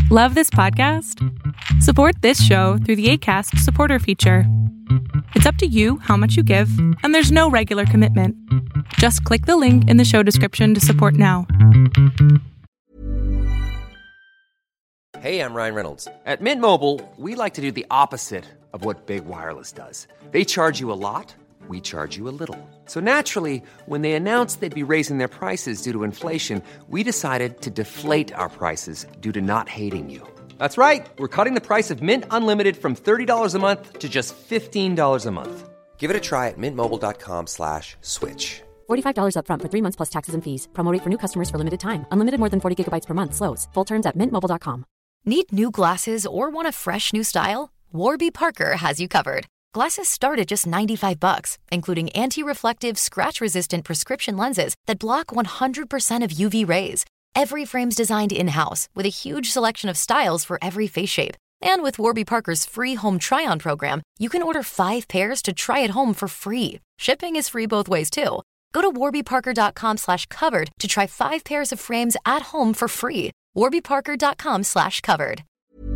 Love this podcast? Support this show through the Acast supporter feature. It's up to you how much you give, and there's no regular commitment. Just click the link in the show description to support now. Hey, I'm Ryan Reynolds. At Mint Mobile, we like to do the opposite of what Big Wireless does. They charge you a lot, we charge you a little. So naturally, when they announced they'd be raising their prices due to inflation, we decided to deflate our prices due to not hating you. That's right. We're cutting the price of Mint Unlimited from $30 a month to just $15 a month. Give it a try at mintmobile.com/switch. $45 up front for 3 months plus taxes and fees. Promo rate for new customers for limited time. Unlimited more than 40 gigabytes per month. Slows full terms at mintmobile.com. Need new glasses or want a fresh new style? Warby Parker has you covered. Glasses start at just $95, including anti-reflective, scratch-resistant prescription lenses that block 100% of UV rays. Every frame's designed in-house with a huge selection of styles for every face shape. And with Warby Parker's free home try-on program, you can order 5 pairs to try at home for free. Shipping is free both ways, too. Go to warbyparker.com/covered to try 5 pairs of frames at home for free. warbyparker.com/covered.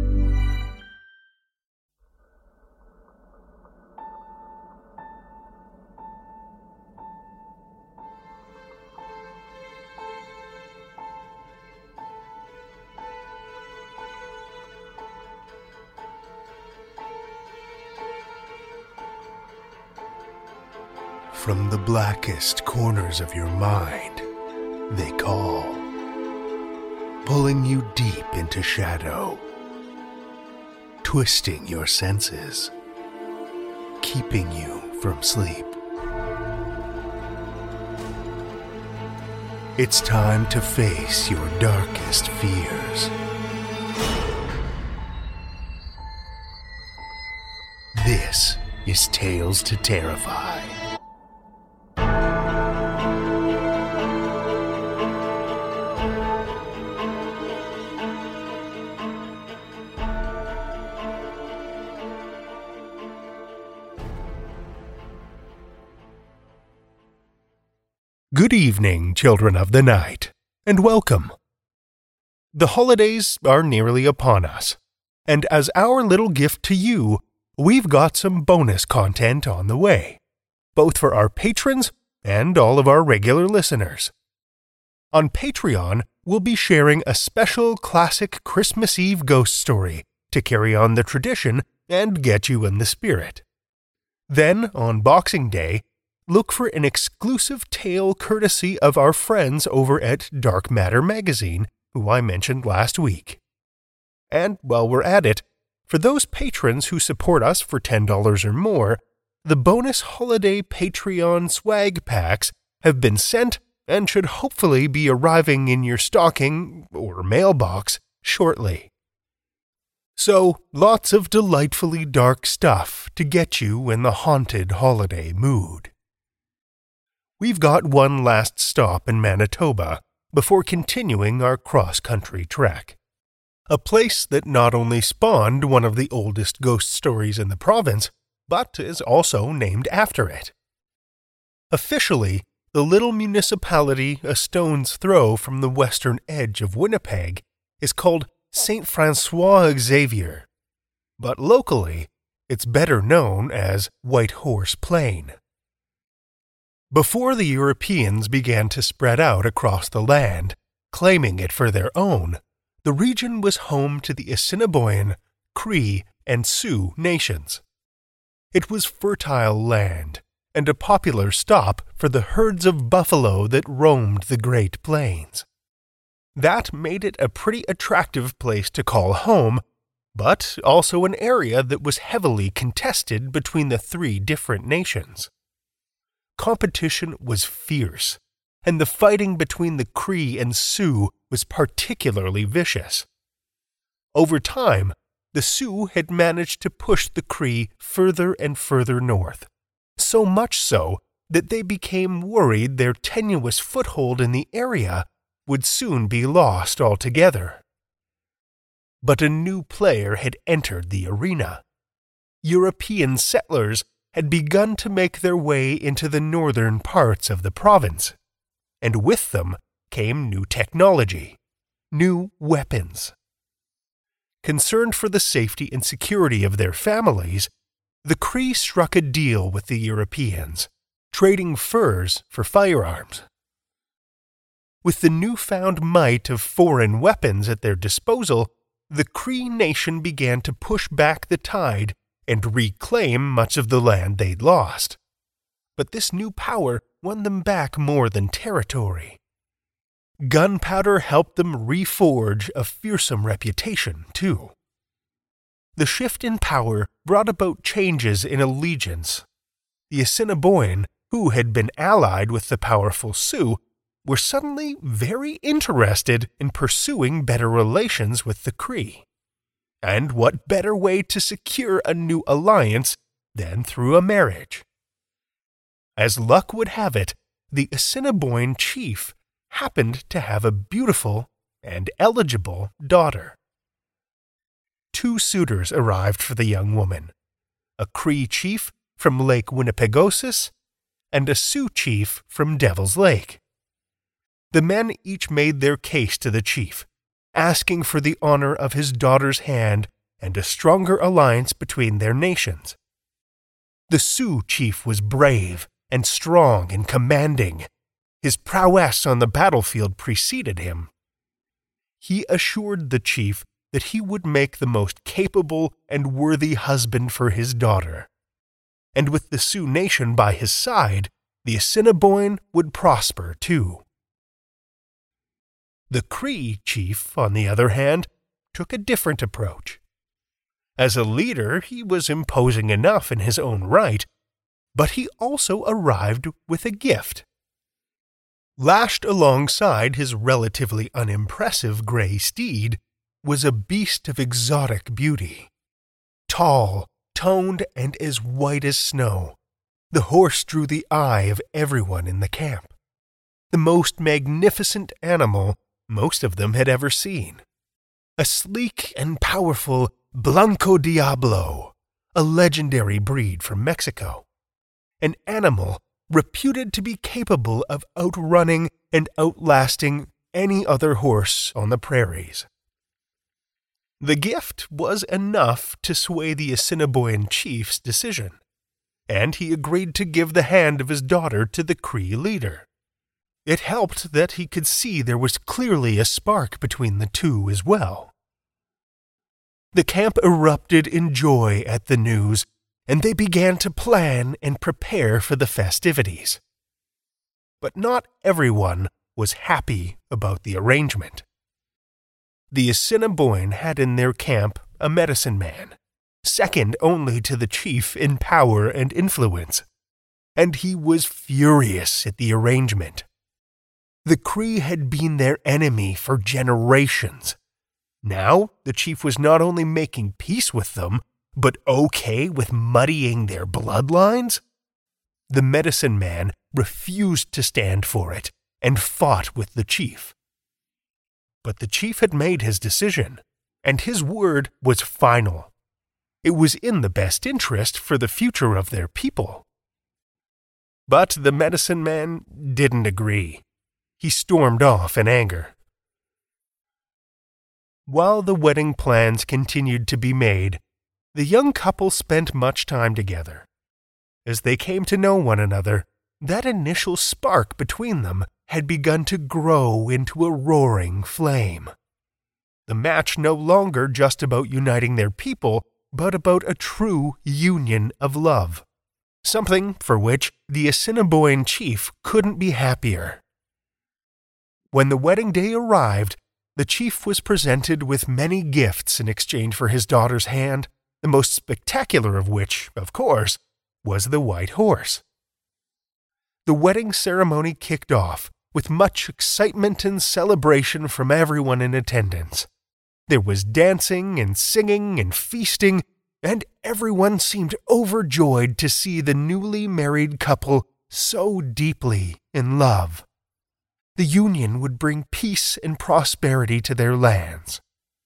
From the blackest corners of your mind, they call, pulling you deep into shadow, twisting your senses, keeping you from sleep. It's time to face your darkest fears. This is Tales to Terrify. Good evening, children of the night, and welcome. The holidays are nearly upon us, and as our little gift to you, we've got some bonus content on the way, both for our patrons and all of our regular listeners. On Patreon, we'll be sharing a special classic Christmas Eve ghost story to carry on the tradition and get you in the spirit. Then, on Boxing Day, look for an exclusive tale courtesy of our friends over at Dark Matter Magazine, who I mentioned last week. And while we're at it, for those patrons who support us for $10 or more, the bonus holiday Patreon swag packs have been sent and should hopefully be arriving in your stocking or mailbox shortly. So, lots of delightfully dark stuff to get you in the haunted holiday mood. We've got one last stop in Manitoba before continuing our cross-country trek. A place that not only spawned one of the oldest ghost stories in the province, but is also named after it. Officially, the little municipality a stone's throw from the western edge of Winnipeg is called St. Francois Xavier, but locally, it's better known as White Horse Plain. Before the Europeans began to spread out across the land, claiming it for their own, the region was home to the Assiniboine, Cree, and Sioux nations. It was fertile land, and a popular stop for the herds of buffalo that roamed the Great Plains. That made it a pretty attractive place to call home, but also an area that was heavily contested between the 3 different nations. Competition was fierce, and the fighting between the Cree and Sioux was particularly vicious. Over time, the Sioux had managed to push the Cree further and further north, so much so that they became worried their tenuous foothold in the area would soon be lost altogether. But a new player had entered the arena. European settlers had begun to make their way into the northern parts of the province, and with them came new technology, new weapons. concerned for the safety and security of their families, the Cree struck a deal with the Europeans, trading furs for firearms. With the newfound might of foreign weapons at their disposal, the Cree nation began to push back the tide and reclaim much of the land they'd lost. But this new power won them back more than territory. Gunpowder helped them reforge a fearsome reputation, too. The shift in power brought about changes in allegiance. The Assiniboine, who had been allied with the powerful Sioux, were suddenly very interested in pursuing better relations with the Cree. And what better way to secure a new alliance than through a marriage? As luck would have it, the Assiniboine chief happened to have a beautiful and eligible daughter. 2 suitors arrived for the young woman, a Cree chief from Lake Winnipegosis and a Sioux chief from Devil's Lake. The men each made their case to the chief, asking for the honor of his daughter's hand and a stronger alliance between their nations. The Sioux chief was brave and strong and commanding. His prowess on the battlefield preceded him. He assured the chief that he would make the most capable and worthy husband for his daughter. And with the Sioux nation by his side, the Assiniboine would prosper too. The Cree chief, on the other hand, took a different approach. As a leader, he was imposing enough in his own right, but he also arrived with a gift. Lashed alongside his relatively unimpressive gray steed was a beast of exotic beauty. Tall, toned, and as white as snow, the horse drew the eye of everyone in the camp. The most magnificent animal most of them had ever seen. A sleek and powerful Blanco Diablo, a legendary breed from Mexico. An animal reputed to be capable of outrunning and outlasting any other horse on the prairies. The gift was enough to sway the Assiniboine chief's decision, and he agreed to give the hand of his daughter to the Cree leader. It helped that he could see there was clearly a spark between the two as well. The camp erupted in joy at the news, and they began to plan and prepare for the festivities. But not everyone was happy about the arrangement. The Assiniboine had in their camp a medicine man, second only to the chief in power and influence, and he was furious at the arrangement. The Cree had been their enemy for generations. Now the chief was not only making peace with them, but okay with muddying their bloodlines? The medicine man refused to stand for it and fought with the chief. But the chief had made his decision, and his word was final. It was in the best interest for the future of their people. But the medicine man didn't agree. He stormed off in anger. While the wedding plans continued to be made, the young couple spent much time together. As they came to know one another, that initial spark between them had begun to grow into a roaring flame. The match no longer just about uniting their people, but about a true union of love, something for which the Assiniboine chief couldn't be happier. When the wedding day arrived, the chief was presented with many gifts in exchange for his daughter's hand, the most spectacular of which, of course, was the white horse. The wedding ceremony kicked off with much excitement and celebration from everyone in attendance. There was dancing and singing and feasting, and everyone seemed overjoyed to see the newly married couple so deeply in love. The union would bring peace and prosperity to their lands.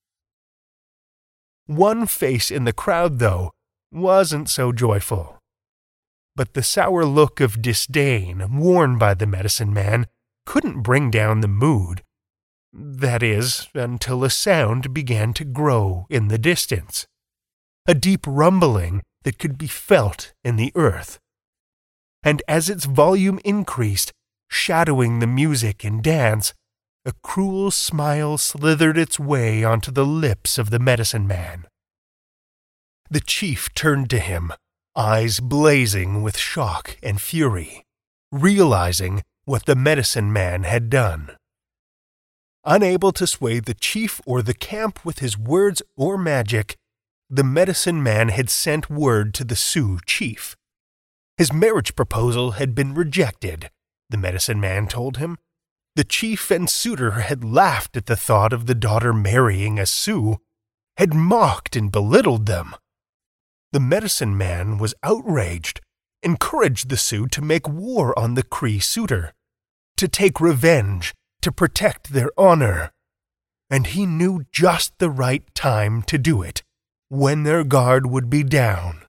One face in the crowd, though, wasn't so joyful. But the sour look of disdain worn by the medicine man couldn't bring down the mood. That is, until a sound began to grow in the distance. A deep rumbling that could be felt in the earth. And as its volume increased, shadowing the music and dance, a cruel smile slithered its way onto the lips of the medicine man. The chief turned to him, eyes blazing with shock and fury, realizing what the medicine man had done. Unable to sway the chief or the camp with his words or magic, the medicine man had sent word to the Sioux chief. His marriage proposal had been rejected, the medicine man told him. The chief and suitor had laughed at the thought of the daughter marrying a Sioux, had mocked and belittled them. The medicine man was outraged, encouraged the Sioux to make war on the Cree suitor, to take revenge, to protect their honor. And he knew just the right time to do it, when their guard would be down.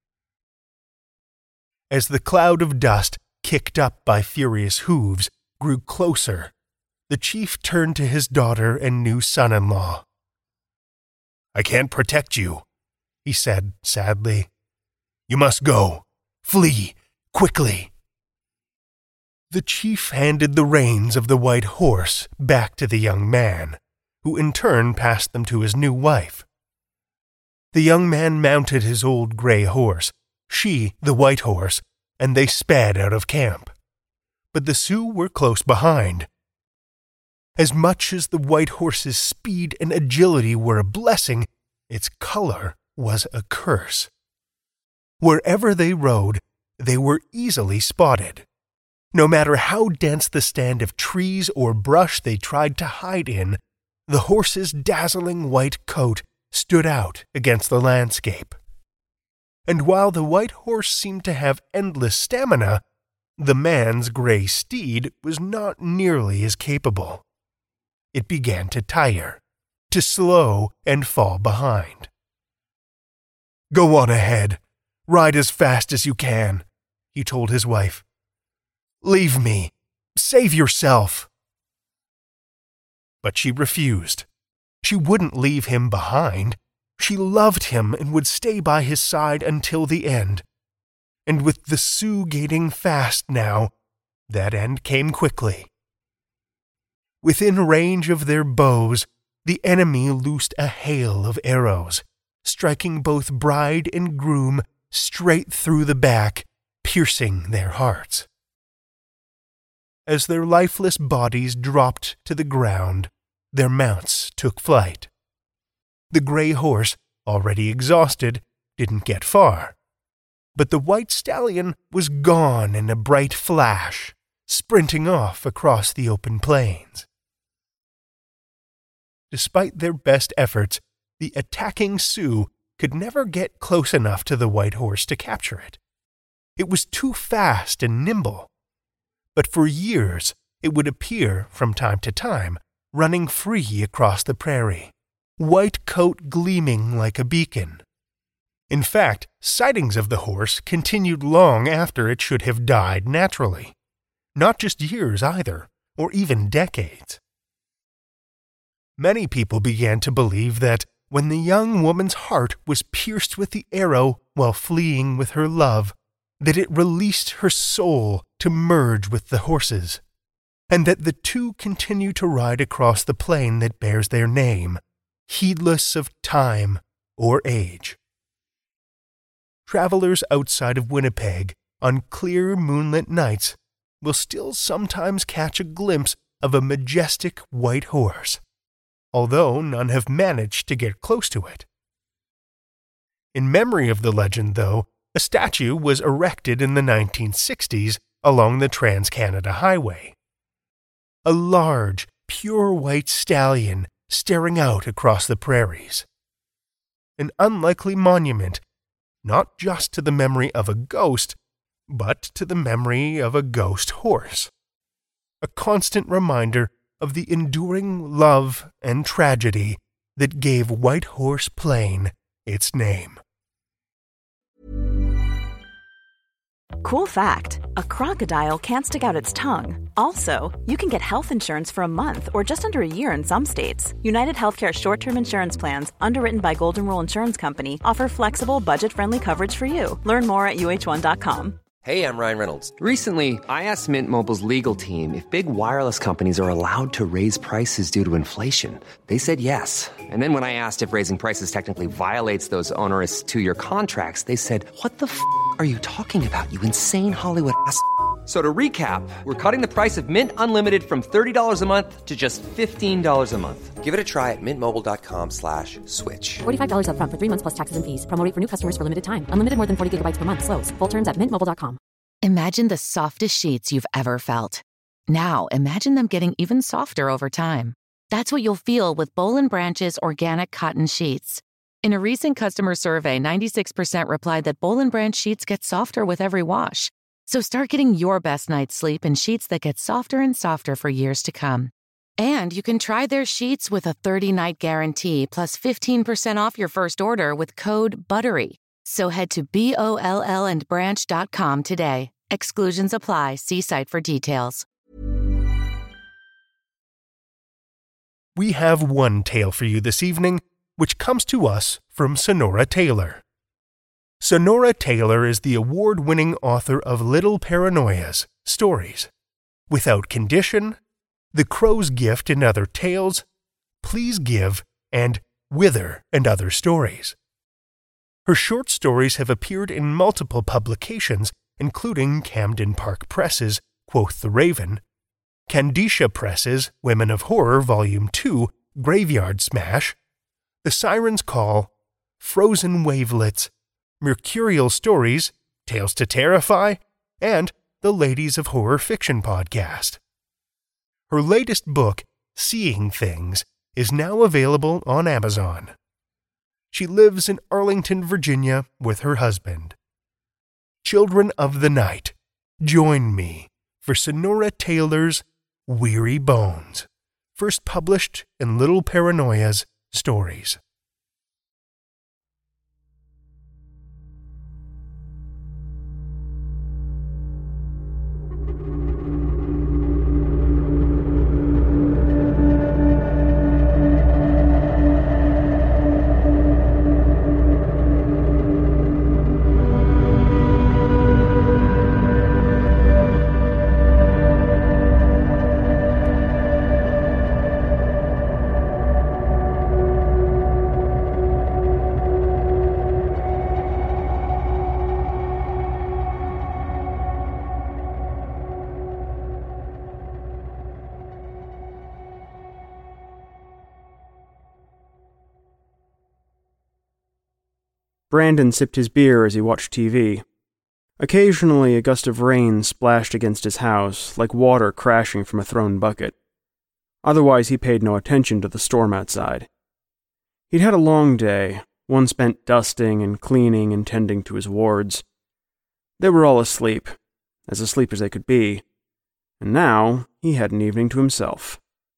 As the cloud of dust, kicked up by furious hooves, grew closer, the chief turned to his daughter and new son-in-law. "I can't protect you," he said sadly. "You must go. Flee, quickly." The chief handed the reins of the white horse back to the young man, who in turn passed them to his new wife. The young man mounted his old gray horse, she the white horse, and they sped out of camp. But the Sioux were close behind. As much as the white horse's speed and agility were a blessing, its color was a curse. Wherever they rode, they were easily spotted. No matter how dense the stand of trees or brush they tried to hide in, the horse's dazzling white coat stood out against the landscape. And while the white horse seemed to have endless stamina, the man's gray steed was not nearly as capable. It began to tire, to slow and fall behind. "Go on ahead. Ride as fast as you can," he told his wife. "Leave me. Save yourself." But she refused. She wouldn't leave him behind. She loved him and would stay by his side until the end. And with the Sioux gaining fast now, that end came quickly. Within range of their bows, the enemy loosed a hail of arrows, striking both bride and groom straight through the back, piercing their hearts. As their lifeless bodies dropped to the ground, their mounts took flight. The gray horse, already exhausted, didn't get far. But the white stallion was gone in a bright flash, sprinting off across the open plains. Despite their best efforts, the attacking Sioux could never get close enough to the white horse to capture it. It was too fast and nimble. But for years, it would appear, from time to time, running free across the prairie, white coat gleaming like a beacon. In fact, sightings of the horse continued long after it should have died naturally. Not just years either, or even decades. Many people began to believe that when the young woman's heart was pierced with the arrow while fleeing with her love, that it released her soul to merge with the horse's, and that the two continue to ride across the plain that bears their name, heedless of time or age. Travelers outside of Winnipeg on clear moonlit nights will still sometimes catch a glimpse of a majestic white horse, although none have managed to get close to it. In memory of the legend, though, a statue was erected in the 1960s along the Trans-Canada Highway. A large, pure white stallion staring out across the prairies. An unlikely monument, not just to the memory of a ghost, but to the memory of a ghost horse. A constant reminder of the enduring love and tragedy that gave White Horse Plain its name. Cool fact, a crocodile can't stick out its tongue. Also, you can get health insurance for a month or just under a year in some states. United Healthcare short-term insurance plans, underwritten by Golden Rule Insurance Company, offer flexible, budget-friendly coverage for you. Learn more at uh1.com. Hey, I'm Ryan Reynolds. Recently, I asked Mint Mobile's legal team if big wireless companies are allowed to raise prices due to inflation. They said yes. And then when I asked if raising prices technically violates those onerous two-year contracts, they said, "What the f*** are you talking about, you insane Hollywood ass?" So to recap, we're cutting the price of Mint Unlimited from $30 a month to just $15 a month. Give it a try at mintmobile.com/switch. $45 up front for 3 months plus taxes and fees. Promo rate for new customers for limited time. Unlimited more than 40 gigabytes per month. Slows full terms at mintmobile.com. Imagine the softest sheets you've ever felt. Now imagine them getting even softer over time. That's what you'll feel with Boll & Branch's organic cotton sheets. In a recent customer survey, 96% replied that Boll & Branch sheets get softer with every wash. So start getting your best night's sleep in sheets that get softer and softer for years to come. And you can try their sheets with a 30-night guarantee plus 15% off your first order with code BUTTERY. So head to BOLLandbranch.com today. Exclusions apply. See site for details. We have one tale for you this evening, which comes to us from Sonora Taylor. Sonora Taylor is the award-winning author of Little Paranoias stories, Without Condition, The Crow's Gift and Other Tales, Please Give, and Wither and Other Stories. Her short stories have appeared in multiple publications, including Camden Park Press's Quoth the Raven, Candicia Press's Women of Horror Volume 2, Graveyard Smash, The Siren's Call, Frozen Wavelets, Mercurial Stories, Tales to Terrify, and the Ladies of Horror Fiction podcast. Her latest book, Seeing Things, is now available on Amazon. She lives in Arlington, Virginia, with her husband. Children of the Night, join me for Sonora Taylor's Weary Bones, first published in Little Paranoias Stories. Brandon sipped his beer as he watched TV. Occasionally, a gust of rain splashed against his house, like water crashing from a thrown bucket. Otherwise, he paid no attention to the storm outside. He'd had a long day, one spent dusting and cleaning and tending to his wards. They were all asleep as they could be, and now he had an evening to himself.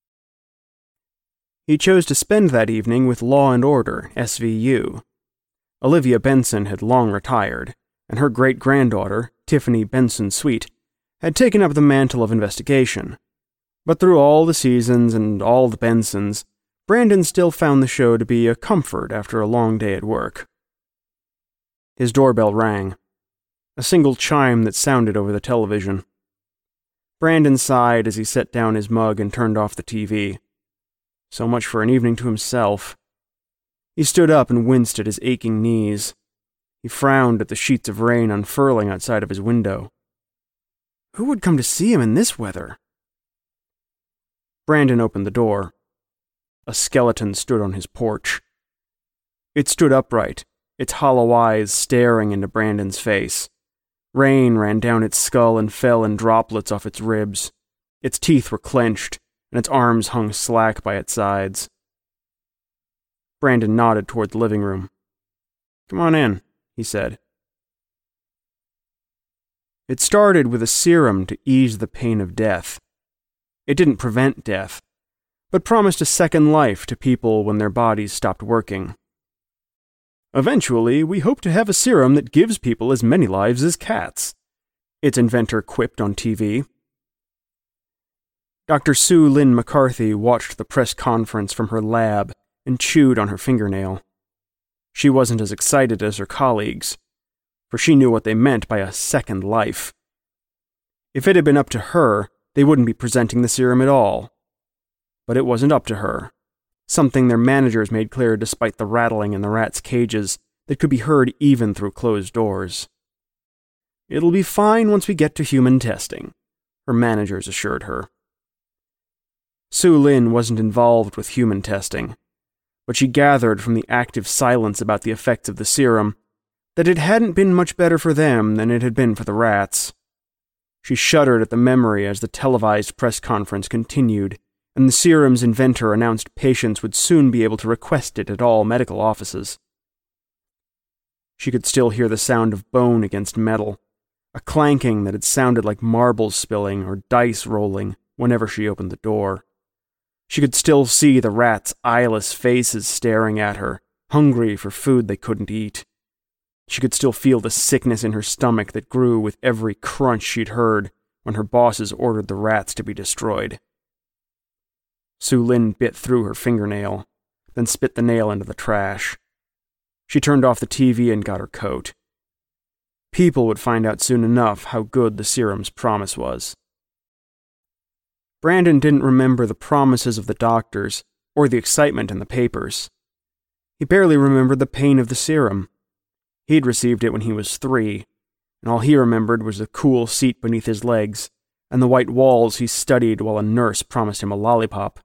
He chose to spend that evening with Law and Order, SVU. Olivia Benson had long retired, and her great-granddaughter, Tiffany Benson Sweet, had taken up the mantle of investigation. But through all the seasons and all the Bensons, Brandon still found the show to be a comfort after a long day at work. His doorbell rang, a single chime that sounded over the television. Brandon sighed as he set down his mug and turned off the TV. So much for an evening to himself. He stood up and winced at his aching knees. He frowned at the sheets of rain unfurling outside of his window. Who would come to see him in this weather? Brandon opened the door. A skeleton stood on his porch. It stood upright, its hollow eyes staring into Brandon's face. Rain ran down its skull and fell in droplets off its ribs. Its teeth were clenched, and its arms hung slack by its sides. Brandon nodded toward the living room. "Come on in," he said. It started with a serum to ease the pain of death. It didn't prevent death, but promised a second life to people when their bodies stopped working. "Eventually, we hope to have a serum that gives people as many lives as cats," its inventor quipped on TV. Dr. Sue Lynn McCarthy watched the press conference from her lab and chewed on her fingernail. She wasn't as excited as her colleagues, for she knew what they meant by a second life. If it had been up to her, they wouldn't be presenting the serum at all. But it wasn't up to her, something their managers made clear despite the rattling in the rats' cages that could be heard even through closed doors. "It'll be fine once we get to human testing," her managers assured her. Sue Lynn wasn't involved with human testing, but she gathered from the active silence about the effects of the serum that it hadn't been much better for them than it had been for the rats. She shuddered at the memory as the televised press conference continued, and the serum's inventor announced patients would soon be able to request it at all medical offices. She could still hear the sound of bone against metal, a clanking that had sounded like marbles spilling or dice rolling whenever she opened the door. She could still see the rats' eyeless faces staring at her, hungry for food they couldn't eat. She could still feel the sickness in her stomach that grew with every crunch she'd heard when her bosses ordered the rats to be destroyed. Sue Lynn bit through her fingernail, then spit the nail into the trash. She turned off the TV and got her coat. People would find out soon enough how good the serum's promise was. Brandon didn't remember the promises of the doctors or the excitement in the papers. He barely remembered the pain of the serum. He'd received it when he was 3, and all he remembered was the cool seat beneath his legs and the white walls he studied while a nurse promised him a lollipop.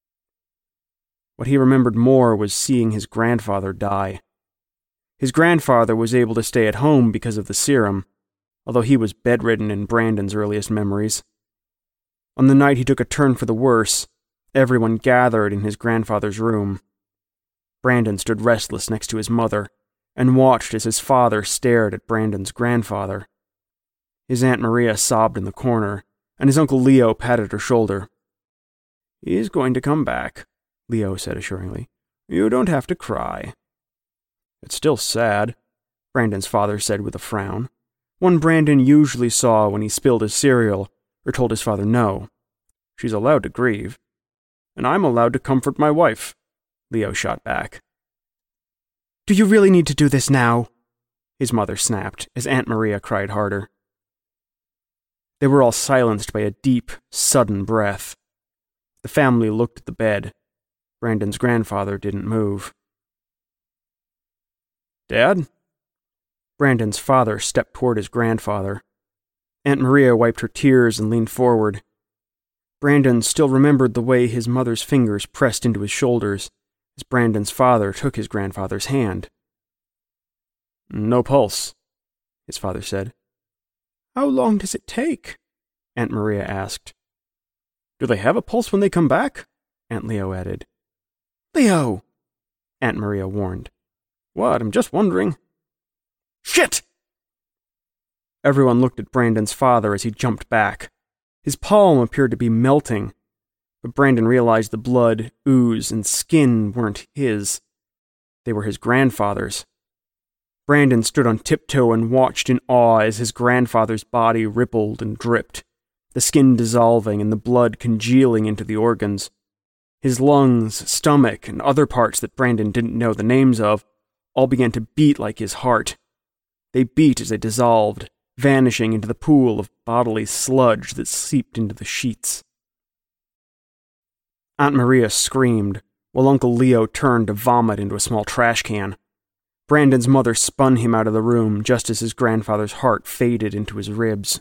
What he remembered more was seeing his grandfather die. His grandfather was able to stay at home because of the serum, although he was bedridden in Brandon's earliest memories. On the night he took a turn for the worse, everyone gathered in his grandfather's room. Brandon stood restless next to his mother, and watched as his father stared at Brandon's grandfather. His Aunt Maria sobbed in the corner, and his Uncle Leo patted her shoulder. "He's going to come back," Leo said assuringly. "You don't have to cry." "It's still sad," Brandon's father said with a frown, one Brandon usually saw when he spilled his cereal or told his father no. "She's allowed to grieve. And I'm allowed to comfort my wife," Leo shot back. "Do you really need to do this now?" his mother snapped, as Aunt Maria cried harder. They were all silenced by a deep, sudden breath. The family looked at the bed. Brandon's grandfather didn't move. "Dad?" Brandon's father stepped toward his grandfather. Aunt Maria wiped her tears and leaned forward. Brandon still remembered the way his mother's fingers pressed into his shoulders as Brandon's father took his grandfather's hand. "No pulse," his father said. "How long does it take?" Aunt Maria asked. "Do they have a pulse when they come back?" Aunt Leo added. "Leo!" Aunt Maria warned. "What? I'm just wondering." "Shit!" Everyone looked at Brandon's father as he jumped back. His palm appeared to be melting, but Brandon realized the blood, ooze, and skin weren't his. They were his grandfather's. Brandon stood on tiptoe and watched in awe as his grandfather's body rippled and dripped, the skin dissolving and the blood congealing into the organs. His lungs, stomach, and other parts that Brandon didn't know the names of all began to beat like his heart. They beat as they dissolved, vanishing into the pool of bodily sludge that seeped into the sheets. Aunt Maria screamed, while Uncle Leo turned to vomit into a small trash can. Brandon's mother spun him out of the room just as his grandfather's heart faded into his ribs.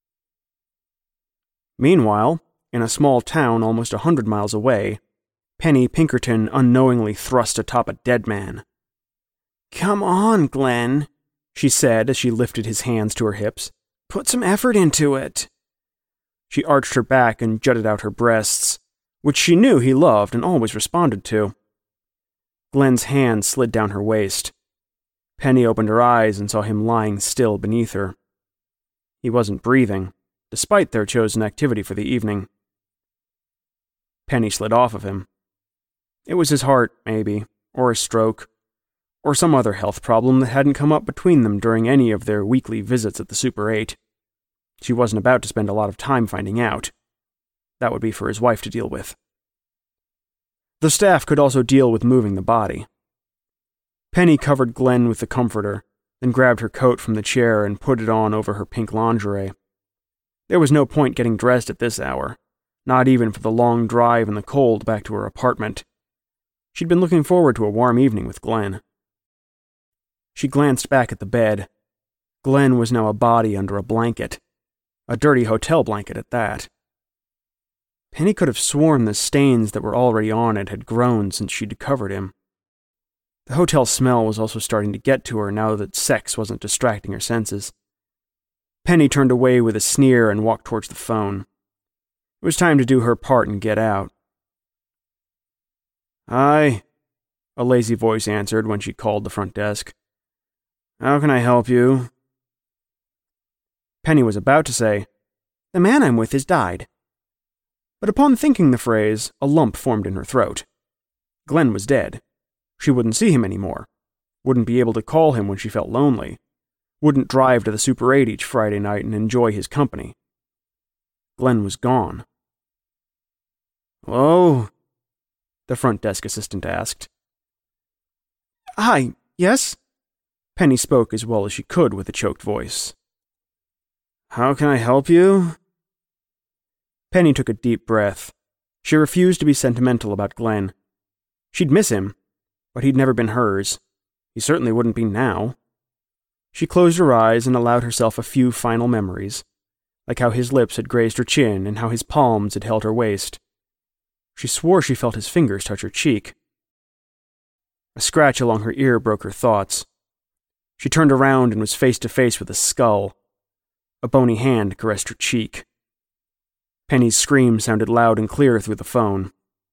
Meanwhile, in a small town almost 100 miles away, Penny Pinkerton unknowingly thrust atop a dead man. "Come on, Glenn," she said as she lifted his hands to her hips. "Put some effort into it." She arched her back and jutted out her breasts, which she knew he loved and always responded to. Glenn's hand slid down her waist. Penny opened her eyes and saw him lying still beneath her. He wasn't breathing, despite their chosen activity for the evening. Penny slid off of him. It was his heart, maybe, or a stroke, or some other health problem that hadn't come up between them during any of their weekly visits at the Super 8. She wasn't about to spend a lot of time finding out. That would be for his wife to deal with. The staff could also deal with moving the body. Penny covered Glenn with the comforter, then grabbed her coat from the chair and put it on over her pink lingerie. There was no point getting dressed at this hour, not even for the long drive in the cold back to her apartment. She'd been looking forward to a warm evening with Glenn. She glanced back at the bed. Glenn was now a body under a blanket. A dirty hotel blanket at that. Penny could have sworn the stains that were already on it had grown since she'd covered him. The hotel smell was also starting to get to her now that sex wasn't distracting her senses. Penny turned away with a sneer and walked towards the phone. It was time to do her part and get out. "Hi," a lazy voice answered when she called the front desk. "How can I help you?" Penny was about to say, "The man I'm with has died." But upon thinking the phrase, a lump formed in her throat. Glenn was dead. She wouldn't see him anymore. Wouldn't be able to call him when she felt lonely. Wouldn't drive to the Super 8 each Friday night and enjoy his company. Glenn was gone. "Hello?" the front desk assistant asked. "Hi, yes?" Penny spoke as well as she could with a choked voice. "How can I help you?" Penny took a deep breath. She refused to be sentimental about Glenn. She'd miss him, but he'd never been hers. He certainly wouldn't be now. She closed her eyes and allowed herself a few final memories, like how his lips had grazed her chin and how his palms had held her waist. She swore she felt his fingers touch her cheek. A scratch along her ear broke her thoughts. She turned around and was face to face with a skull. A bony hand caressed her cheek. Penny's scream sounded loud and clear through the phone.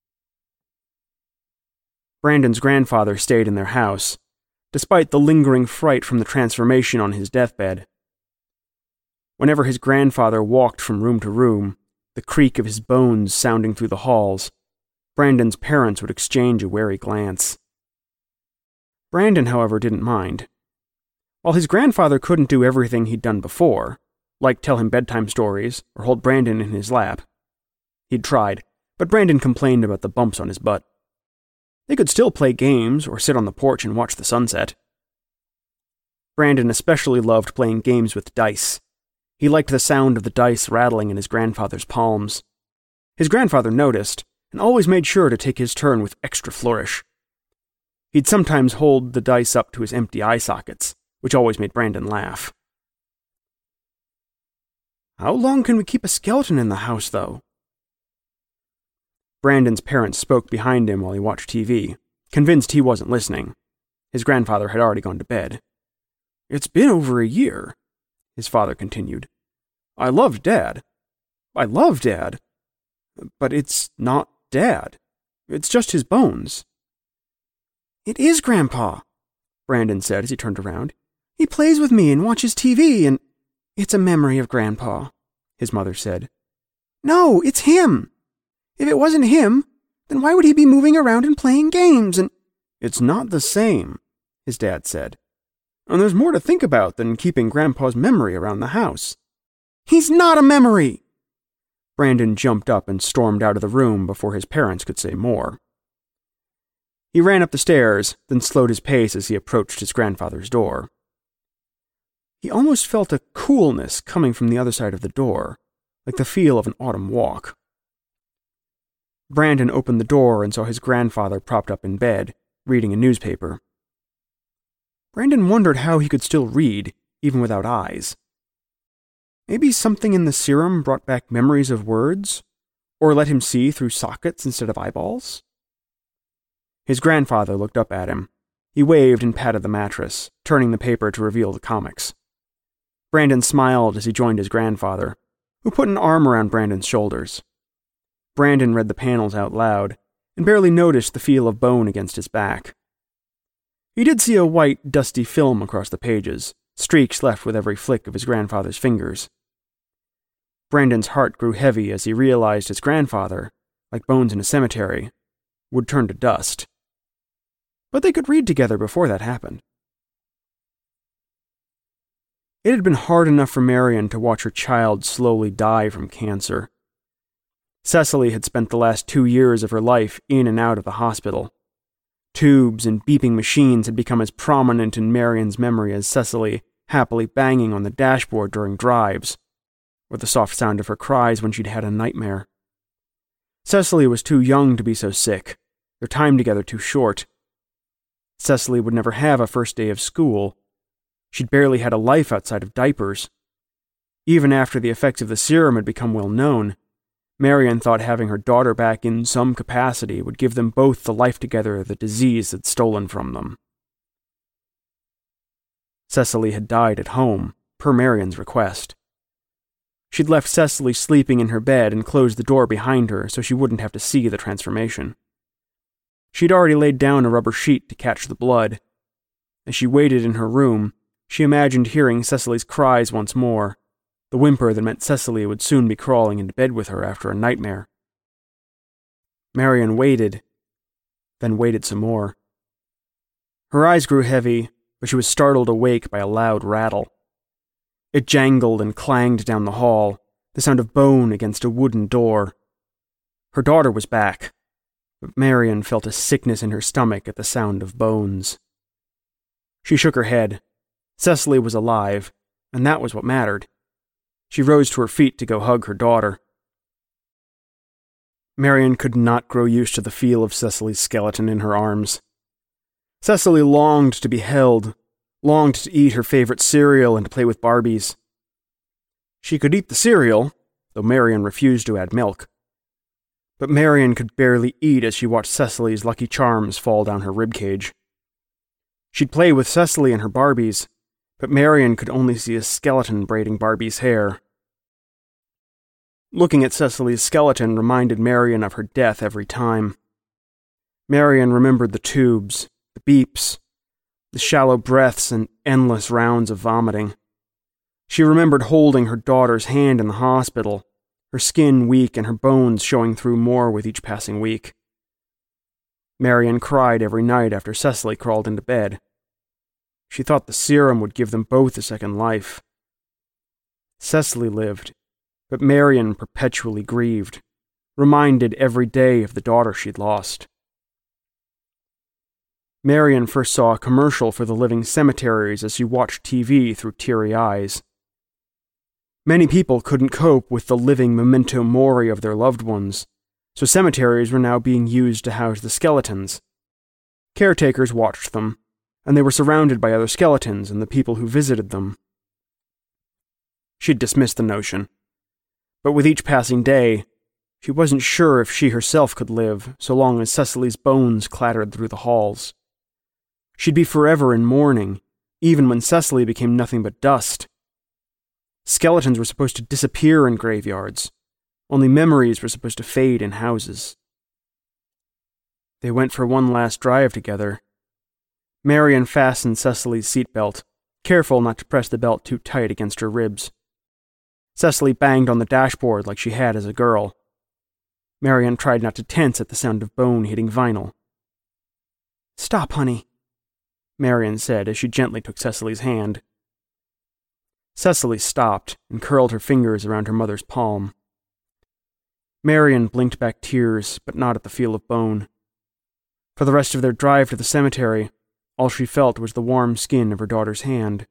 Brandon's grandfather stayed in their house, despite the lingering fright from the transformation on his deathbed. Whenever his grandfather walked from room to room, the creak of his bones sounding through the halls, Brandon's parents would exchange a wary glance. Brandon, however, didn't mind. While his grandfather couldn't do everything he'd done before, like tell him bedtime stories or hold Brandon in his lap, he'd tried, but Brandon complained about the bumps on his butt. They could still play games or sit on the porch and watch the sunset. Brandon especially loved playing games with dice. He liked the sound of the dice rattling in his grandfather's palms. His grandfather noticed, and always made sure to take his turn with extra flourish. He'd sometimes hold the dice up to his empty eye sockets, which always made Brandon laugh. "How long can we keep a skeleton in the house, though?" Brandon's parents spoke behind him while he watched TV, convinced he wasn't listening. His grandfather had already gone to bed. "It's been over a year," his father continued. I love Dad. But it's not Dad. It's just his bones." "It is Grandpa," Brandon said as he turned around. "He plays with me and watches TV, and it's a memory of Grandpa," his mother said. "No, it's him. If it wasn't him, then why would he be moving around and playing games and—" "It's not the same," his dad said. "And there's more to think about than keeping Grandpa's memory around the house." "He's not a memory!" Brandon jumped up and stormed out of the room before his parents could say more. He ran up the stairs, then slowed his pace as he approached his grandfather's door. He almost felt a coolness coming from the other side of the door, like the feel of an autumn walk. Brandon opened the door and saw his grandfather propped up in bed, reading a newspaper. Brandon wondered how he could still read, even without eyes. Maybe something in the serum brought back memories of words, or let him see through sockets instead of eyeballs? His grandfather looked up at him. He waved and patted the mattress, turning the paper to reveal the comics. Brandon smiled as he joined his grandfather, who put an arm around Brandon's shoulders. Brandon read the panels out loud, and barely noticed the feel of bone against his back. He did see a white, dusty film across the pages, streaks left with every flick of his grandfather's fingers. Brandon's heart grew heavy as he realized his grandfather, like bones in a cemetery, would turn to dust. But they could read together before that happened. It had been hard enough for Marion to watch her child slowly die from cancer. Cecily had spent the last 2 years of her life in and out of the hospital. Tubes and beeping machines had become as prominent in Marion's memory as Cecily happily banging on the dashboard during drives, or the soft sound of her cries when she'd had a nightmare. Cecily was too young to be so sick, their time together too short. Cecily would never have a first day of school. She'd barely had a life outside of diapers. Even after the effects of the serum had become well known, Marion thought having her daughter back in some capacity would give them both the life together the disease had stolen from them. Cecily had died at home, per Marion's request. She'd left Cecily sleeping in her bed and closed the door behind her so she wouldn't have to see the transformation. She'd already laid down a rubber sheet to catch the blood. As she waited in her room, she imagined hearing Cecily's cries once more, the whimper that meant Cecily would soon be crawling into bed with her after a nightmare. Marion waited, then waited some more. Her eyes grew heavy, but she was startled awake by a loud rattle. It jangled and clanged down the hall, the sound of bone against a wooden door. Her daughter was back, but Marion felt a sickness in her stomach at the sound of bones. She shook her head. Cecily was alive, and that was what mattered. She rose to her feet to go hug her daughter. Marion could not grow used to the feel of Cecily's skeleton in her arms. Cecily longed to be held, longed to eat her favorite cereal and to play with Barbies. She could eat the cereal, though Marion refused to add milk. But Marion could barely eat as she watched Cecily's Lucky Charms fall down her ribcage. She'd play with Cecily and her Barbies, but Marion could only see a skeleton braiding Barbie's hair. Looking at Cecily's skeleton reminded Marion of her death every time. Marion remembered the tubes, the beeps, the shallow breaths and endless rounds of vomiting. She remembered holding her daughter's hand in the hospital, her skin weak and her bones showing through more with each passing week. Marion cried every night after Cecily crawled into bed. She thought the serum would give them both a second life. Cecily lived, but Marion perpetually grieved, reminded every day of the daughter she'd lost. Marion first saw a commercial for the living cemeteries as she watched TV through teary eyes. Many people couldn't cope with the living memento mori of their loved ones, so cemeteries were now being used to house the skeletons. Caretakers watched them, and they were surrounded by other skeletons and the people who visited them. She'd dismissed the notion, but with each passing day, she wasn't sure if she herself could live so long as Cecily's bones clattered through the halls. She'd be forever in mourning, even when Cecily became nothing but dust. Skeletons were supposed to disappear in graveyards. Only memories were supposed to fade in houses. They went for one last drive together. Marion fastened Cecily's seatbelt, careful not to press the belt too tight against her ribs. Cecily banged on the dashboard like she had as a girl. Marion tried not to tense at the sound of bone hitting vinyl. "Stop, honey," Marion said as she gently took Cecily's hand. Cecily stopped and curled her fingers around her mother's palm. Marion blinked back tears, but not at the feel of bone. For the rest of their drive to the cemetery, all she felt was the warm skin of her daughter's hand.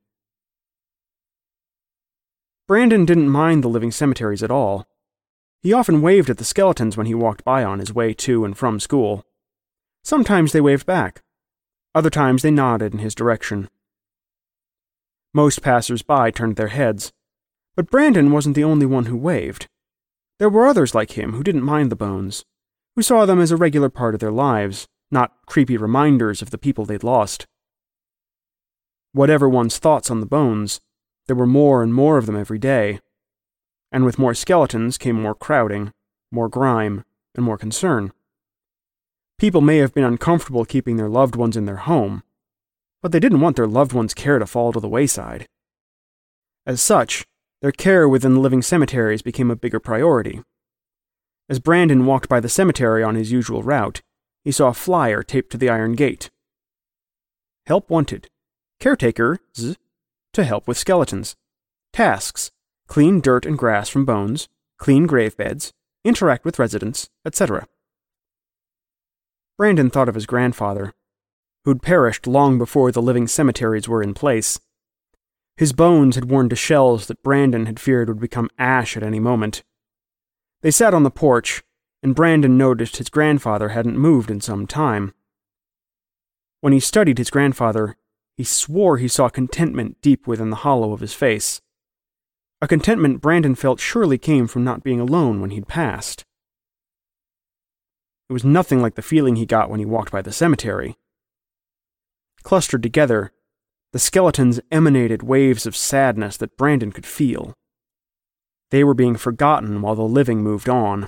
Brandon didn't mind the living cemeteries at all. He often waved at the skeletons when he walked by on his way to and from school. Sometimes they waved back. Other times they nodded in his direction. Most passers-by turned their heads, but Brandon wasn't the only one who waved. There were others like him who didn't mind the bones, who saw them as a regular part of their lives, not creepy reminders of the people they'd lost. Whatever one's thoughts on the bones, there were more and more of them every day, and with more skeletons came more crowding, more grime, and more concern. People may have been uncomfortable keeping their loved ones in their home, but they didn't want their loved ones' care to fall to the wayside. As such, their care within the living cemeteries became a bigger priority. As Brandon walked by the cemetery on his usual route, he saw a flyer taped to the iron gate. "Help wanted. Caretakers to help with skeletons." Tasks: clean dirt and grass from bones, clean grave beds, interact with residents, etc. Brandon thought of his grandfather, who'd perished long before the living cemeteries were in place. His bones had worn to shells that Brandon had feared would become ash at any moment. They sat on the porch, and Brandon noticed his grandfather hadn't moved in some time. When he studied his grandfather, he swore he saw contentment deep within the hollow of his face. A contentment Brandon felt surely came from not being alone when he'd passed. It was nothing like the feeling he got when he walked by the cemetery. Clustered together, the skeletons emanated waves of sadness that Brandon could feel. They were being forgotten while the living moved on.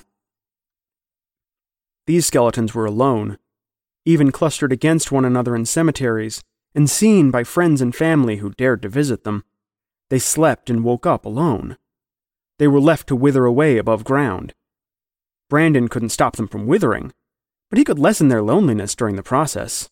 These skeletons were alone, even clustered against one another in cemeteries, and seen by friends and family who dared to visit them. They slept and woke up alone. They were left to wither away above ground. Brandon couldn't stop them from withering, but he could lessen their loneliness during the process.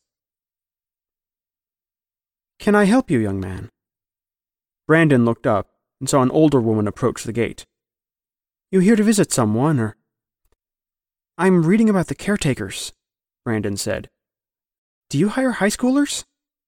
"Can I help you, young man?" Brandon looked up and saw an older woman approach the gate. "You here to visit someone, or—" "I'm reading about the caretakers," Brandon said. "Do you hire high schoolers?"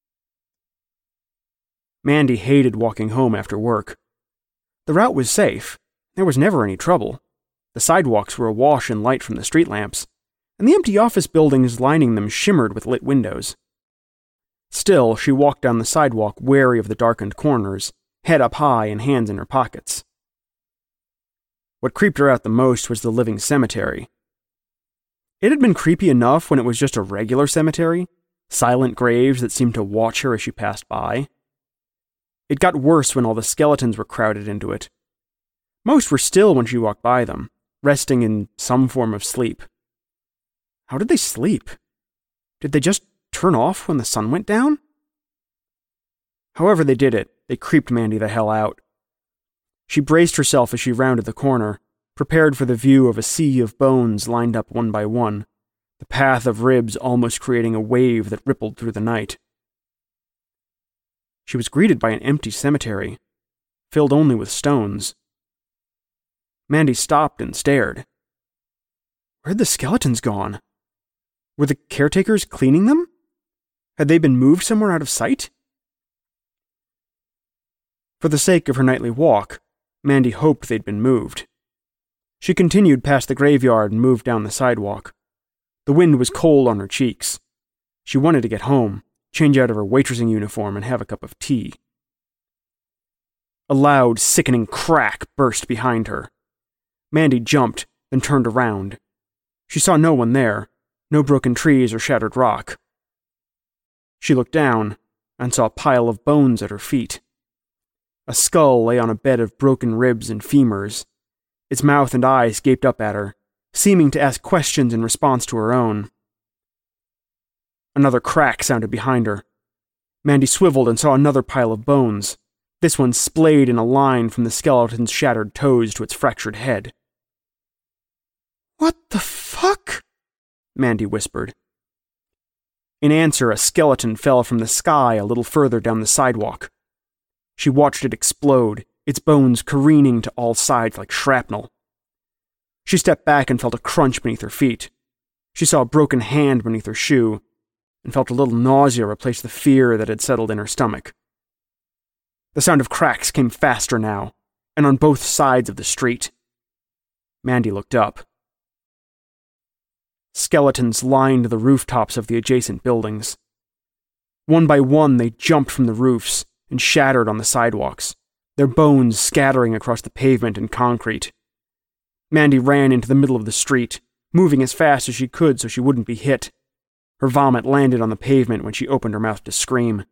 Mandy hated walking home after work. The route was safe. There was never any trouble. The sidewalks were awash in light from the street lamps, and the empty office buildings lining them shimmered with lit windows. Still, she walked down the sidewalk wary of the darkened corners, head up high and hands in her pockets. What creeped her out the most was the living cemetery. It had been creepy enough when it was just a regular cemetery, silent graves that seemed to watch her as she passed by. It got worse when all the skeletons were crowded into it. Most were still when she walked by them, resting in some form of sleep. How did they sleep? Did they just turn off when the sun went down? However they did it, they creeped Mandy the hell out. She braced herself as she rounded the corner, prepared for the view of a sea of bones lined up one by one, the path of ribs almost creating a wave that rippled through the night. She was greeted by an empty cemetery, filled only with stones. Mandy stopped and stared. Where'd the skeletons gone? Were the caretakers cleaning them? Had they been moved somewhere out of sight? For the sake of her nightly walk, Mandy hoped they'd been moved. She continued past the graveyard and moved down the sidewalk. The wind was cold on her cheeks. She wanted to get home, change out of her waitressing uniform, and have a cup of tea. A loud, sickening crack burst behind her. Mandy jumped, then turned around. She saw no one there, no broken trees or shattered rock. She looked down and saw a pile of bones at her feet. A skull lay on a bed of broken ribs and femurs. Its mouth and eyes gaped up at her, seeming to ask questions in response to her own. Another crack sounded behind her. Mandy swiveled and saw another pile of bones, this one splayed in a line from the skeleton's shattered toes to its fractured head. "What the fuck?" Mandy whispered. In answer, a skeleton fell from the sky a little further down the sidewalk. She watched it explode, its bones careening to all sides like shrapnel. She stepped back and felt a crunch beneath her feet. She saw a broken hand beneath her shoe, and felt a little nausea replace the fear that had settled in her stomach. The sound of cracks came faster now, and on both sides of the street. Mandy looked up. Skeletons lined the rooftops of the adjacent buildings. One by one, they jumped from the roofs and shattered on the sidewalks, their bones scattering across the pavement and concrete. Mandy ran into the middle of the street, moving as fast as she could so she wouldn't be hit. Her vomit landed on the pavement when she opened her mouth to scream.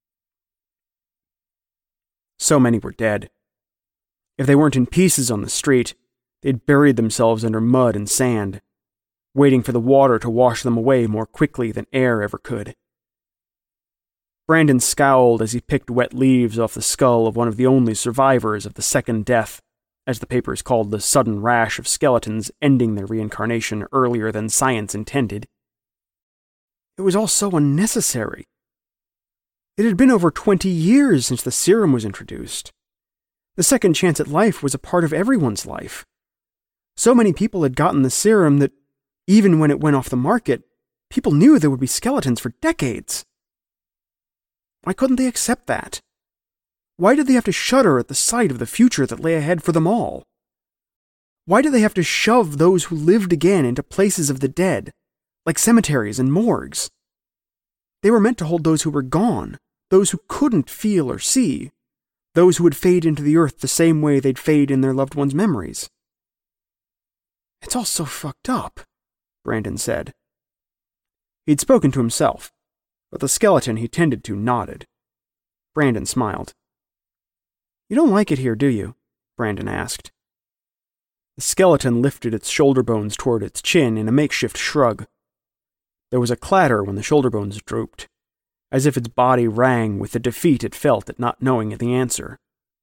So many were dead. If they weren't in pieces on the street, they'd buried themselves under mud and sand, waiting for the water to wash them away more quickly than air ever could. Brandon scowled as he picked wet leaves off the skull of one of the only survivors of the second death, as the papers called the sudden rash of skeletons ending their reincarnation earlier than science intended. It was all so unnecessary. It had been over 20 years since the serum was introduced. The second chance at life was a part of everyone's life. So many people had gotten the serum that, even when it went off the market, people knew there would be skeletons for decades. Why couldn't they accept that? Why did they have to shudder at the sight of the future that lay ahead for them all? Why did they have to shove those who lived again into places of the dead, like cemeteries and morgues? They were meant to hold those who were gone, those who couldn't feel or see, those who would fade into the earth the same way they'd fade in their loved ones' memories. It's all so fucked up, Brandon said. He'd spoken to himself, but the skeleton he tended to nodded. Brandon smiled. You don't like it here, do you? Brandon asked. The skeleton lifted its shoulder bones toward its chin in a makeshift shrug. There was a clatter when the shoulder bones drooped, as if its body rang with the defeat it felt at not knowing the answer.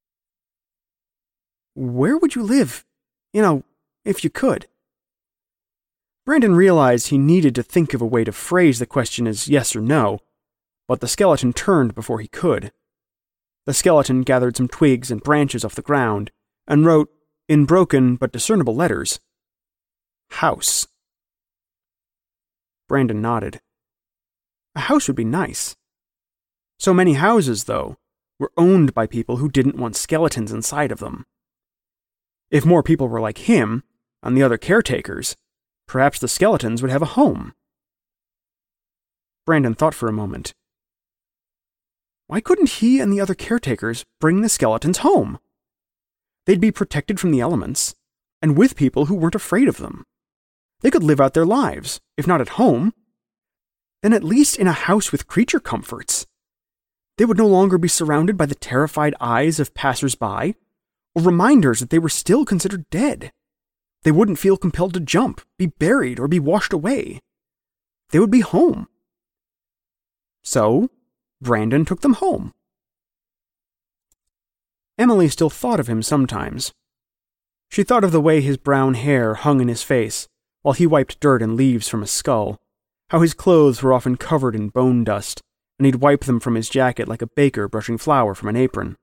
Where would you live? If you could. Brandon realized he needed to think of a way to phrase the question as yes or no, but the skeleton turned before he could. The skeleton gathered some twigs and branches off the ground and wrote, in broken but discernible letters, House. Brandon nodded. A house would be nice. So many houses, though, were owned by people who didn't want skeletons inside of them. If more people were like him, and the other caretakers, perhaps the skeletons would have a home. Brandon thought for a moment. Why couldn't he and the other caretakers bring the skeletons home? They'd be protected from the elements, and with people who weren't afraid of them. They could live out their lives, if not at home, then at least in a house with creature comforts. They would no longer be surrounded by the terrified eyes of passers-by, or reminders that they were still considered dead. They wouldn't feel compelled to jump, be buried, or be washed away. They would be home. So, Brandon took them home. Emily still thought of him sometimes. She thought of the way his brown hair hung in his face while he wiped dirt and leaves from his skull, how his clothes were often covered in bone dust, and he'd wipe them from his jacket like a baker brushing flour from an apron.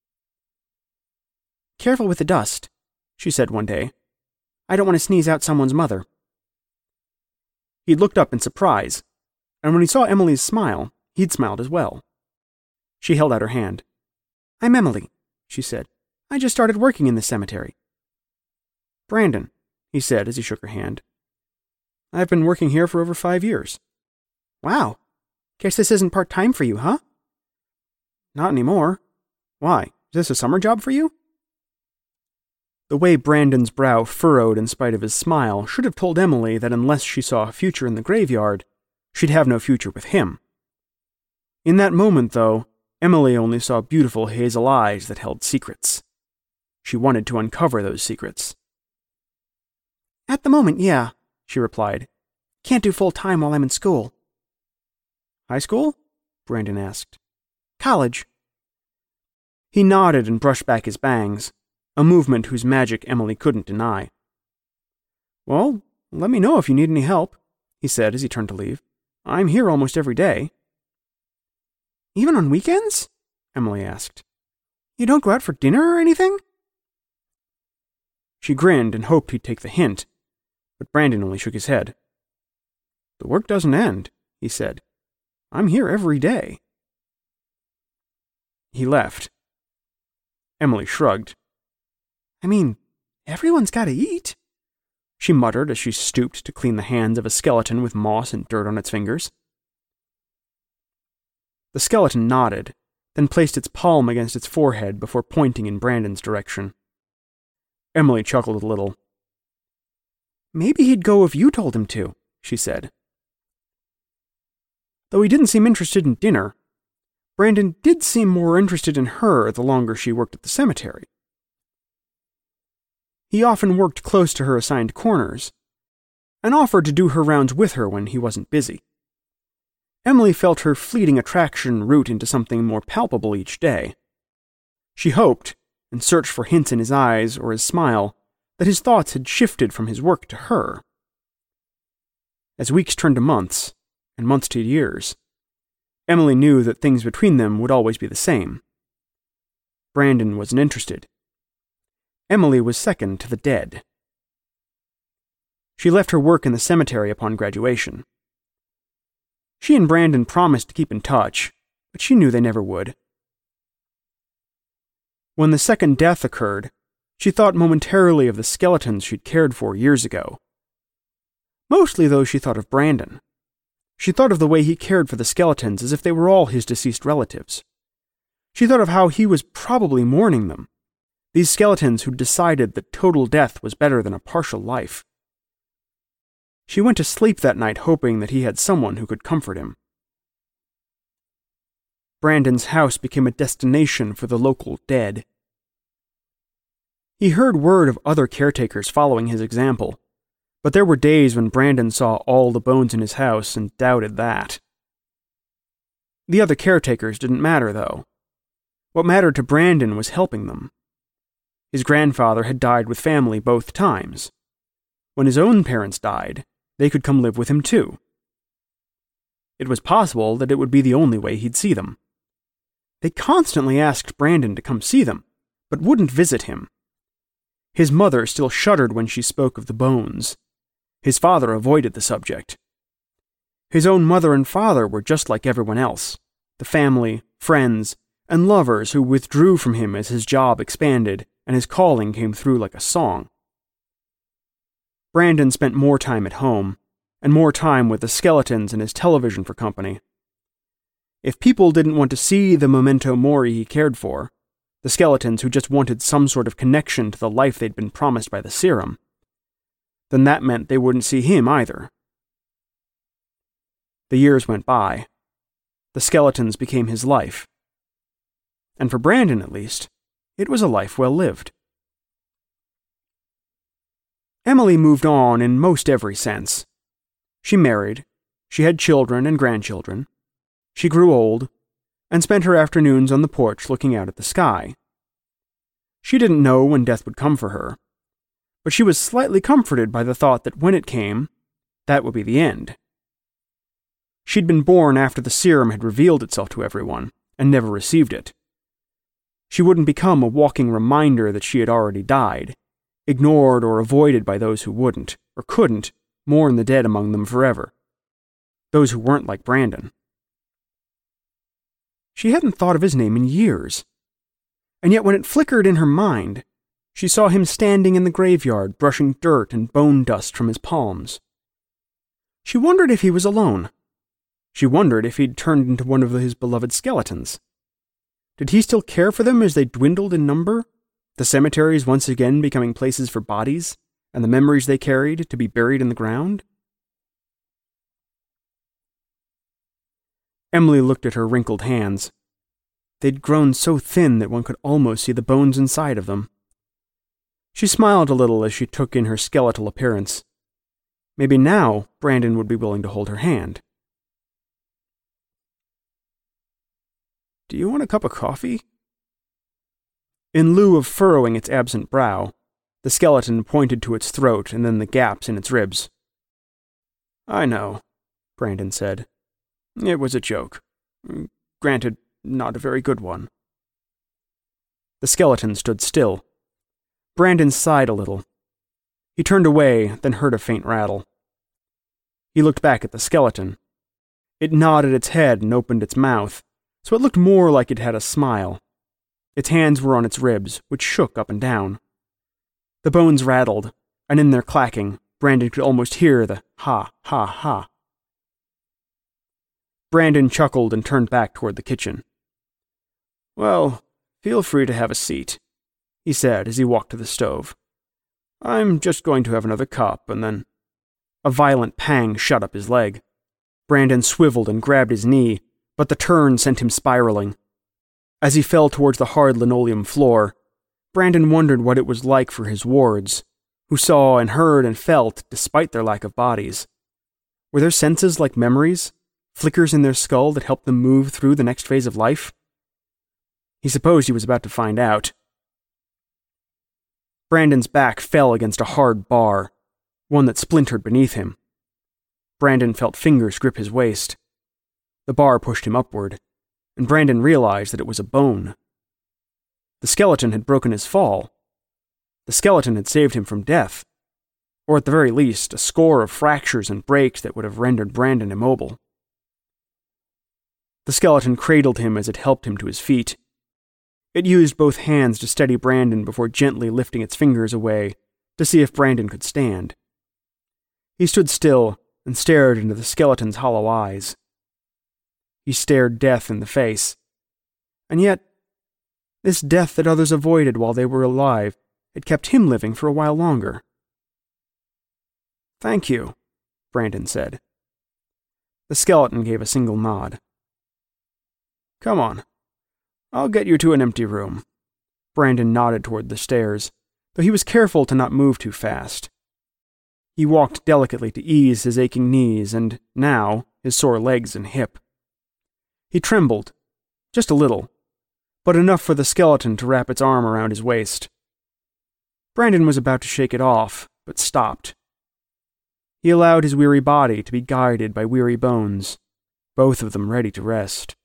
Careful with the dust, she said one day. I don't want to sneeze out someone's mother. He'd looked up in surprise, and when he saw Emily's smile, he'd smiled as well. She held out her hand. I'm Emily, she said. I just started working in this cemetery. Brandon, he said as he shook her hand. I've been working here for over 5 years. Wow. Guess this isn't part-time for you, huh? Not anymore. Why? Is this a summer job for you? The way Brandon's brow furrowed in spite of his smile should have told Emily that unless she saw a future in the graveyard, she'd have no future with him. In that moment, though, Emily only saw beautiful hazel eyes that held secrets. She wanted to uncover those secrets. At the moment, yeah, she replied. Can't do full-time while I'm in school. High school? Brandon asked. College. He nodded and brushed back his bangs, a movement whose magic Emily couldn't deny. Well, let me know if you need any help, he said as he turned to leave. I'm here almost every day. Even on weekends? Emily asked. You don't go out for dinner or anything? She grinned and hoped he'd take the hint, but Brandon only shook his head. The work doesn't end, he said. I'm here every day. He left. Emily shrugged. I mean, everyone's got to eat, she muttered as she stooped to clean the hands of a skeleton with moss and dirt on its fingers. The skeleton nodded, then placed its palm against its forehead before pointing in Brandon's direction. Emily chuckled a little. Maybe he'd go if you told him to, she said. Though he didn't seem interested in dinner, Brandon did seem more interested in her the longer she worked at the cemetery. He often worked close to her assigned corners, and offered to do her rounds with her when he wasn't busy. Emily felt her fleeting attraction root into something more palpable each day. She hoped, and searched for hints in his eyes or his smile, that his thoughts had shifted from his work to her. As weeks turned to months, and months to years, Emily knew that things between them would always be the same. Brandon wasn't interested Emily was second to the dead. She left her work in the cemetery upon graduation. She and Brandon promised to keep in touch, but she knew they never would. When the second death occurred, she thought momentarily of the skeletons she'd cared for years ago. Mostly, though, she thought of Brandon. She thought of the way he cared for the skeletons as if they were all his deceased relatives. She thought of how he was probably mourning them, these skeletons who'd decided that total death was better than a partial life. She went to sleep that night hoping that he had someone who could comfort him. Brandon's house became a destination for the local dead. He heard word of other caretakers following his example, but there were days when Brandon saw all the bones in his house and doubted that. The other caretakers didn't matter, though. What mattered to Brandon was helping them. His grandfather had died with family both times. When his own parents died, they could come live with him too. It was possible that it would be the only way he'd see them. They constantly asked Brandon to come see them, but wouldn't visit him. His mother still shuddered when she spoke of the bones. His father avoided the subject. His own mother and father were just like everyone else, the family, friends, and lovers who withdrew from him as his job expanded and his calling came through like a song. Brandon spent more time at home, and more time with the skeletons and his television for company. If people didn't want to see the memento mori he cared for, the skeletons who just wanted some sort of connection to the life they'd been promised by the serum, then that meant they wouldn't see him either. The years went by. The skeletons became his life. And for Brandon, at least, it was a life well lived. Emily moved on in most every sense. She married, she had children and grandchildren, she grew old, and spent her afternoons on the porch looking out at the sky. She didn't know when death would come for her, but she was slightly comforted by the thought that when it came, that would be the end. She'd been born after the serum had revealed itself to everyone, and never received it. She wouldn't become a walking reminder that she had already died, ignored or avoided by those who wouldn't, or couldn't, mourn the dead among them forever. Those who weren't like Brandon. She hadn't thought of his name in years. And yet when it flickered in her mind, she saw him standing in the graveyard brushing dirt and bone dust from his palms. She wondered if he was alone. She wondered if he'd turned into one of his beloved skeletons. Did he still care for them as they dwindled in number, the cemeteries once again becoming places for bodies, and the memories they carried to be buried in the ground? Emily looked at her wrinkled hands. They'd grown so thin that one could almost see the bones inside of them. She smiled a little as she took in her skeletal appearance. Maybe now Brandon would be willing to hold her hand. "Do you want a cup of coffee?" In lieu of furrowing its absent brow, the skeleton pointed to its throat and then the gaps in its ribs. "I know," Brandon said. "It was a joke. Granted, not a very good one." The skeleton stood still. Brandon sighed a little. He turned away, then heard a faint rattle. He looked back at the skeleton. It nodded its head and opened its mouth, so it looked more like it had a smile. Its hands were on its ribs, which shook up and down. The bones rattled, and in their clacking, Brandon could almost hear the ha, ha, ha. Brandon chuckled and turned back toward the kitchen. "Well, feel free to have a seat," he said as he walked to the stove. "I'm just going to have another cup, and then—" A violent pang shot up his leg. Brandon swiveled and grabbed his knee, but the turn sent him spiraling. As he fell towards the hard linoleum floor, Brandon wondered what it was like for his wards, who saw and heard and felt despite their lack of bodies. Were their senses like memories? Flickers in their skull that helped them move through the next phase of life? He supposed he was about to find out. Brandon's back fell against a hard bar, one that splintered beneath him. Brandon felt fingers grip his waist. The bar pushed him upward, and Brandon realized that it was a bone. The skeleton had broken his fall. The skeleton had saved him from death, or at the very least, a score of fractures and breaks that would have rendered Brandon immobile. The skeleton cradled him as it helped him to his feet. It used both hands to steady Brandon before gently lifting its fingers away to see if Brandon could stand. He stood still and stared into the skeleton's hollow eyes. He stared death in the face. And yet, this death that others avoided while they were alive had kept him living for a while longer. "Thank you," Brandon said. The skeleton gave a single nod. "Come on. I'll get you to an empty room." Brandon nodded toward the stairs, though he was careful to not move too fast. He walked delicately to ease his aching knees and, now, his sore legs and hip. He trembled, just a little, but enough for the skeleton to wrap its arm around his waist. Brandon was about to shake it off, but stopped. He allowed his weary body to be guided by weary bones, both of them ready to rest.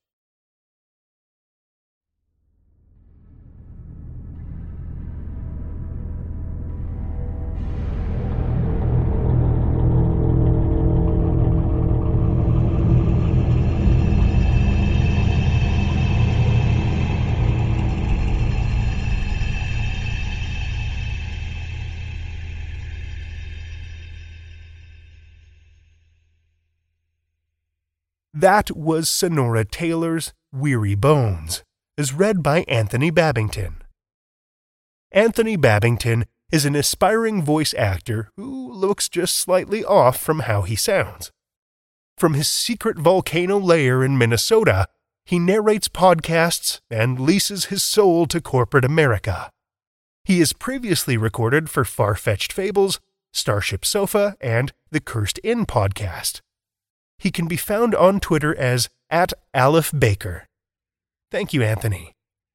That was Sonora Taylor's Weary Bones, as read by Anthony Babington. Anthony Babington is an aspiring voice actor who looks just slightly off from how he sounds. From his secret volcano lair in Minnesota, he narrates podcasts and leases his soul to corporate America. He has previously recorded for Far-Fetched Fables, Starship Sofa, and the Cursed Inn podcast. He can be found on Twitter as @AlephBaker. Thank you, Anthony.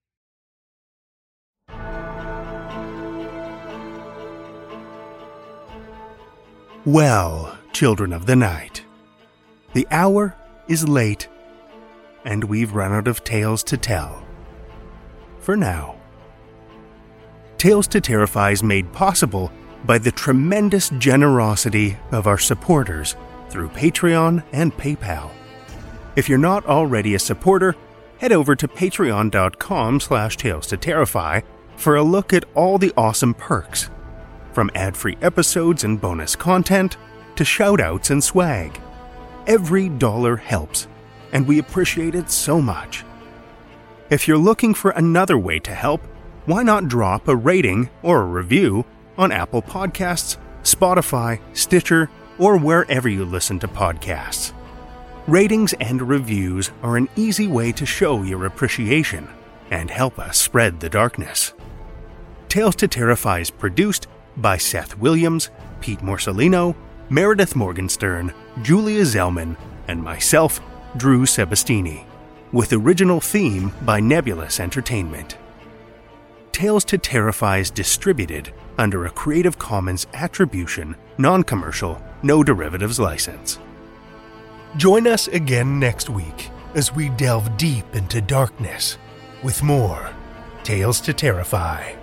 Well, children of the night, the hour is late, and we've run out of tales to tell. For now. Tales to Terrify is made possible by the tremendous generosity of our supporters through Patreon and PayPal. If you're not already a supporter, head over to patreon.com/Tales to Terrify for a look at all the awesome perks, from ad-free episodes and bonus content to shoutouts and swag. Every dollar helps, and we appreciate it so much. If you're looking for another way to help, why not drop a rating or a review on Apple Podcasts, Spotify, Stitcher, or wherever you listen to podcasts. Ratings and reviews are an easy way to show your appreciation and help us spread the darkness. Tales to Terrify is produced by Seth Williams, Pete Morcellino, Meredith Morgenstern, Julia Zellman, and myself, Drew Sebastini, with original theme by Nebulous Entertainment. Tales to Terrify is distributed under a Creative Commons Attribution, Non-Commercial, No Derivatives license. Join us again next week as we delve deep into darkness with more Tales to Terrify.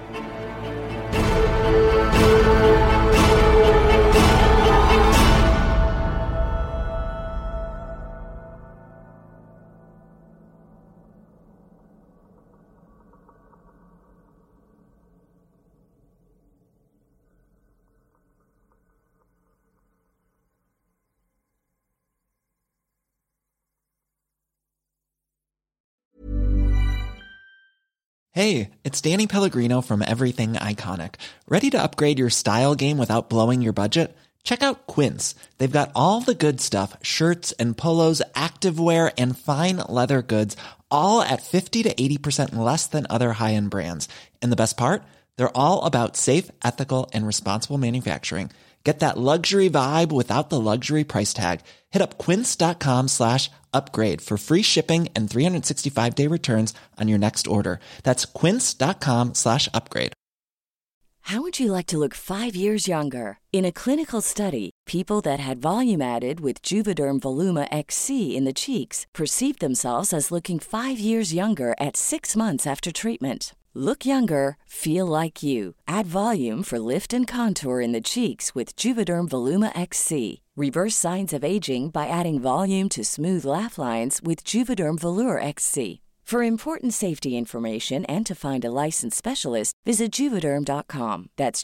Hey, it's Danny Pellegrino from Everything Iconic. Ready to upgrade your style game without blowing your budget? Check out Quince. They've got all the good stuff, shirts and polos, activewear, and fine leather goods, all at 50 to 80% less than other high-end brands. And the best part? They're all about safe, ethical, and responsible manufacturing. Get that luxury vibe without the luxury price tag. Hit up quince.com/upgrade for free shipping and 365-day returns on your next order. That's quince.com/upgrade. How would you like to look 5 years younger? In a clinical study, people that had volume added with Juvederm Voluma XC in the cheeks perceived themselves as looking 5 years younger at 6 months after treatment. Look younger, feel like you. Add volume for lift and contour in the cheeks with Juvederm Voluma XC. Reverse signs of aging by adding volume to smooth laugh lines with Juvederm Volure XC. For important safety information and to find a licensed specialist, visit Juvederm.com. That's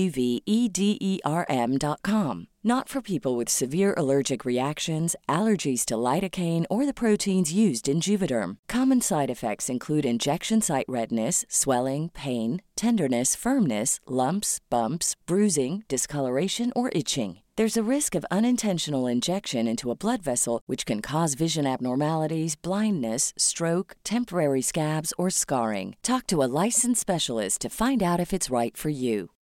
JUVEDERM.com. Not for people with severe allergic reactions, allergies to lidocaine, or the proteins used in Juvederm. Common side effects include injection site redness, swelling, pain, tenderness, firmness, lumps, bumps, bruising, discoloration, or itching. There's a risk of unintentional injection into a blood vessel, which can cause vision abnormalities, blindness, stroke, temporary scabs, or scarring. Talk to a licensed specialist to find out if it's right for you.